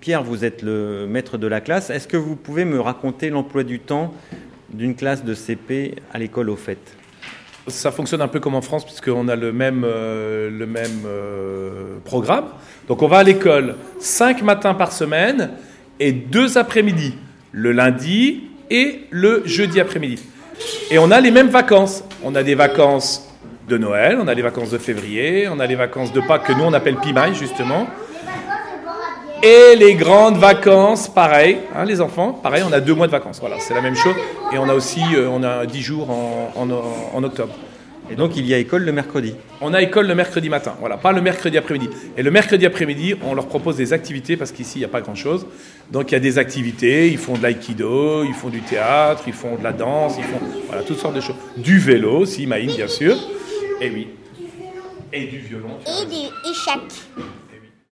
Pierre, vous êtes le maître de la classe. Est-ce que vous pouvez me raconter l'emploi du temps d'une classe de CP à l'école au fait ? Ça fonctionne un peu comme en France, puisqu'on a le même programme. Donc on va à l'école 5 matins par semaine et 2 après-midi, le lundi et le jeudi après-midi. Et on a les mêmes vacances. On a des vacances de Noël, on a les vacances de février, on a les vacances de Pâques que nous on appelle Pimaille justement. Et les grandes vacances, pareil, les enfants, pareil, on a 2 mois de vacances, voilà, c'est la même chose. Et on a aussi, on a 10 jours en octobre. Et donc il y a école le mercredi ? On a école le mercredi matin, voilà, pas le mercredi après-midi. Et le mercredi après-midi, on leur propose des activités, parce qu'ici, il n'y a pas grand-chose. Donc il y a des activités, ils font de l'aïkido, ils font du théâtre, ils font de la danse, ils font toutes sortes de choses. Du vélo aussi, Maïn, bien sûr. Et oui. Et du violon. Et du échec.